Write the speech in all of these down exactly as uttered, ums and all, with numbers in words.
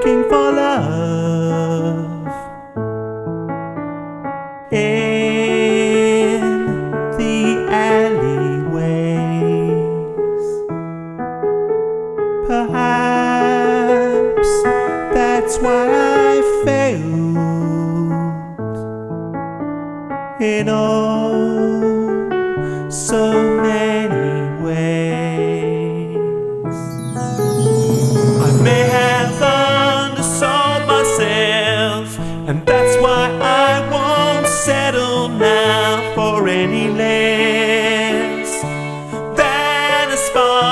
looking for love in the alleyways. Perhaps that's why I failed in oh so many ways. I may have undersold myself, and that's why I won't settle now for any less than a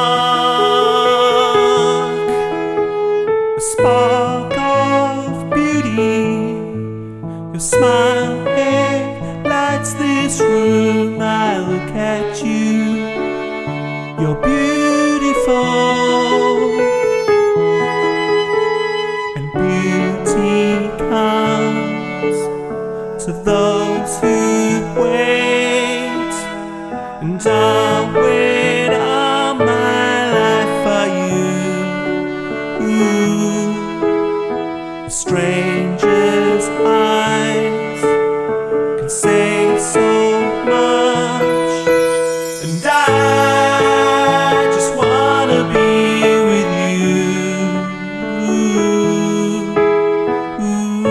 spark, a spark of beauty. Your smile lights this room. I look at you, you're beautiful, and beauty comes to those who wait, and I'll wait all my life for you. Ooh, a stranger's eyes can say so much, and I just wanna be with you. Ooh, ooh.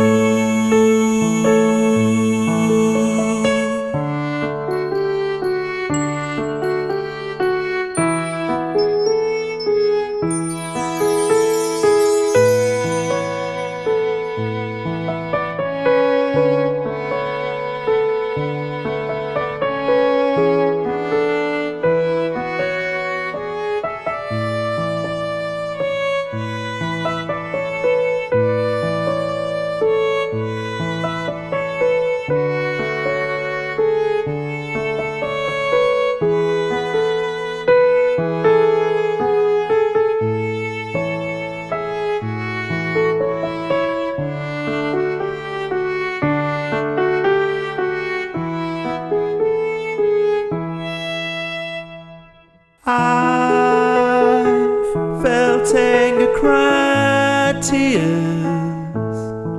I've felt anger, cried tears.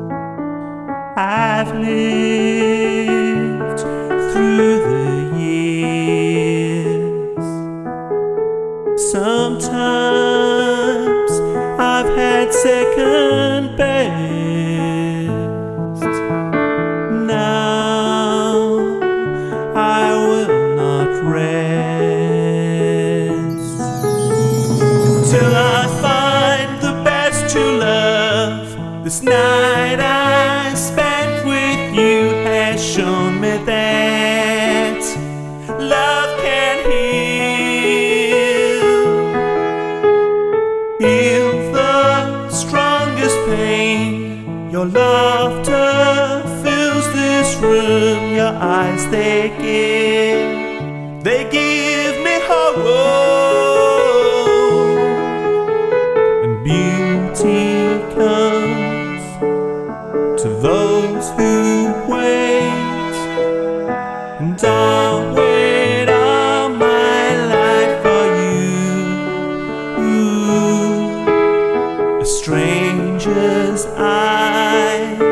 I've lived through the years. Sometimes I've had second best. Now I will not rest till I find the best true love. This night I spent with you has shown me that love can heal, heal the strongest pain. Your laughter fills this room. Your eyes, they give, they give me hope. Beauty comes to those who wait, and I'll wait all my life for you. Ooh, a stranger's eye